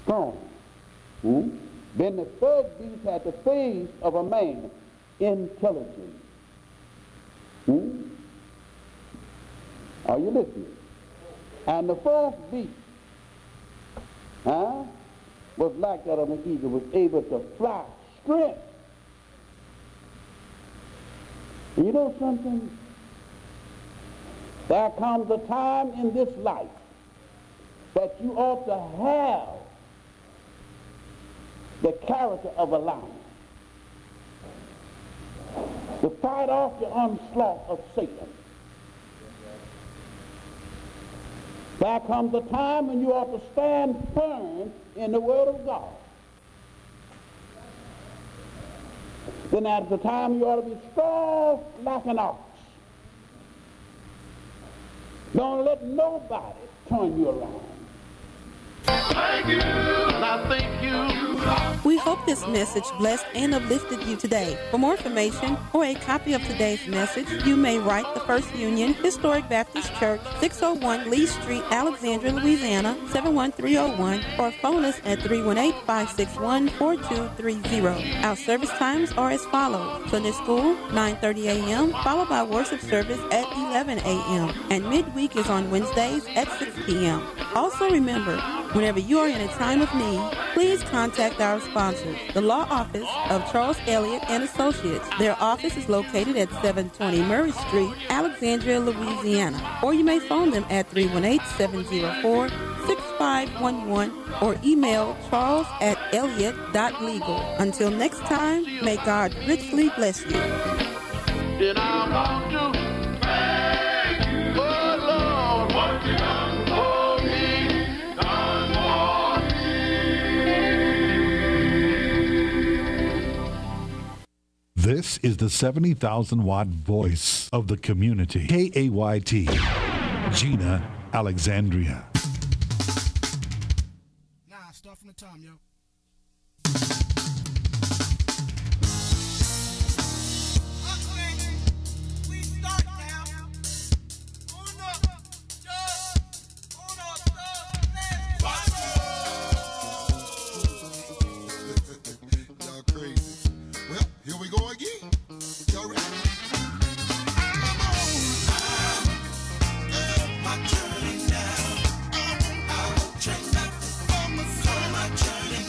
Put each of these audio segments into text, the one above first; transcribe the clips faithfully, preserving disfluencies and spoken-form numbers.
strong. Hmm? Then the third beast had the face of a man, intelligent. Hmm? Are you listening? And the fourth beast, huh, was like that of an eagle, was able to fly strength. You know something? There comes a time in this life that you ought to have the character of a lion, to fight off the onslaught of Satan. There comes a time when you ought to stand firm in the Word of God. Then at the time you ought to be strong like an ox. Don't let nobody turn you around. Thank you, and I thank you. We hope this message blessed and uplifted you today. For more information or a copy of today's message, you may write the First Union Historic Baptist Church, six oh one Lee Street, Alexandria, Louisiana, seven one three oh one, or phone us at three one eight, five six one, four two three zero. Our service times are as follows. Sunday school, nine thirty a.m., followed by worship service at eleven a.m., and midweek is on Wednesdays at six p.m. Also remember, whenever you are in a time of need, please contact our sponsors, the law office of Charles Elliott and Associates. Their office is located at seven twenty Murray Street, Alexandria, Louisiana. Or you may phone them at three one eight, seven oh four, six five one one or email charles at elliott dot legal. Until next time, may God richly bless you. And I want to thank you, oh Lord, what you done for me, done for me. This is the seventy thousand watt voice of the community. K A Y T, Gina, Alexandria. Nah, start from the time, yo. Journey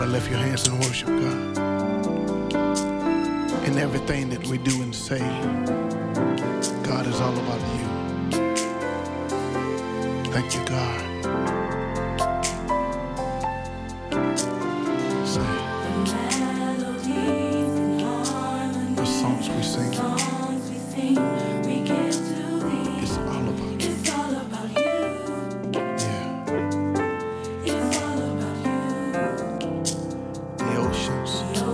lift your hands and worship God. In everything that we do and say, God is all about you. Thank you, God. Say, the songs we sing, it's all about you. Yeah. The oceans,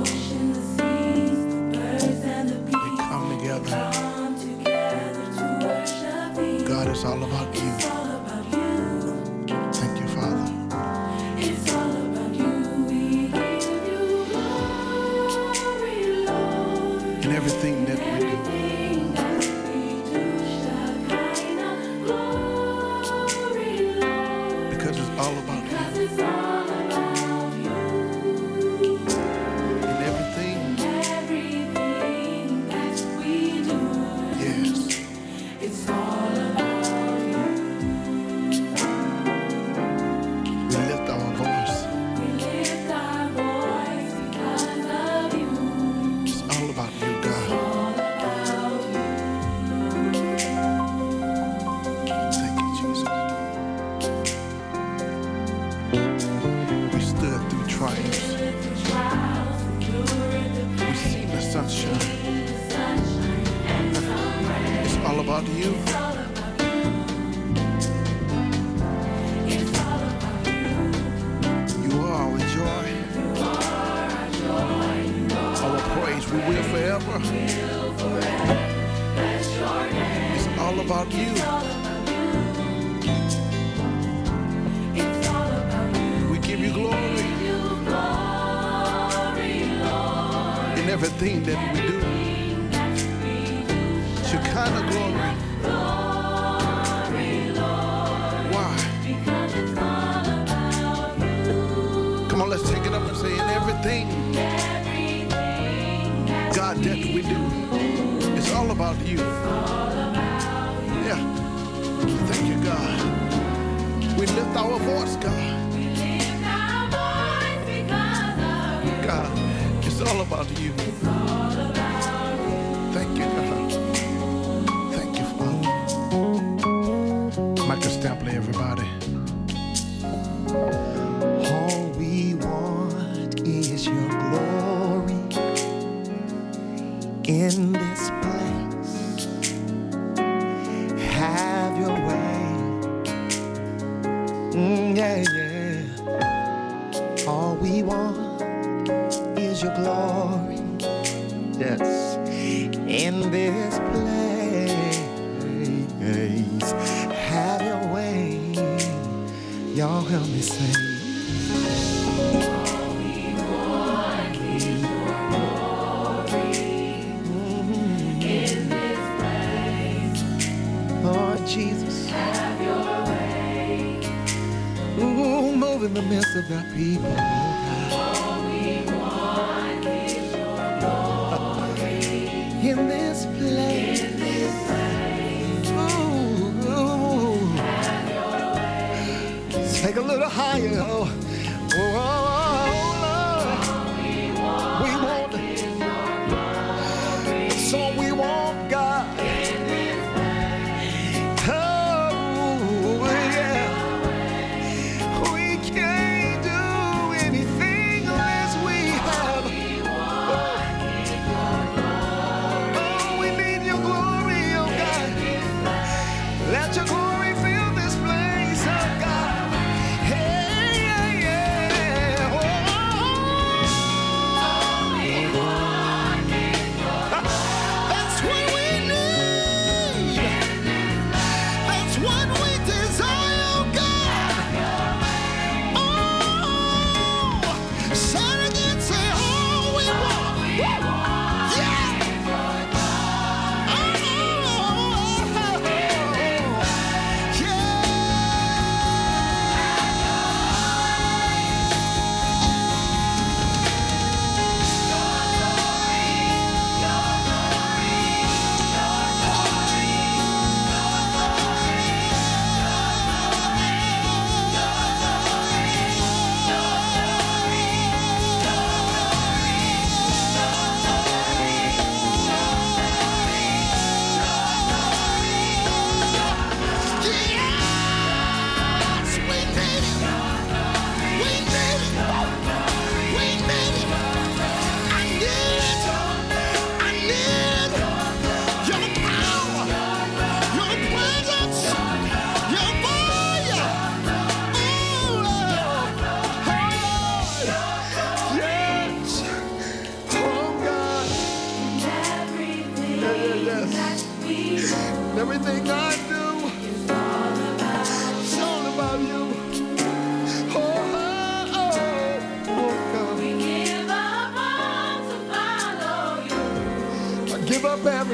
they come together. God is all about you. Thank you, Father. In everything that we do, because it's all about you. In everything, yes. We lift our voice. It's all about you, God. Thank you, Jesus. We stood through trials. We've seen the sunshine. It's all about you. You are our joy. Our praise we will forever. It's all about you. We give you glory in everything that we do. Shekinah glory. Why? Come on, let's take it up and say, in everything, God, that we do, it's all about you. Yeah. Thank you, God. We lift our voice, God. God, it's all about you. Thank you, God. Thank you, Father. Michael Stampley, everybody. All we want is your glory in this place. Have your way. Mm, yeah, yeah. All we want is your glory. Yes. In this place. Have your way. Y'all help me sing. Lord Jesus, have your way. Ooh, move in the midst of our people. All we want is your glory. In this place. In this place. Ooh, ooh. Have your way. Take a little higher. Oh, oh, oh, Lord. All we want, we want is your glory. That's all we want, God. Let your glory fill this place, oh God. Hey, yeah, yeah.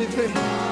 everything.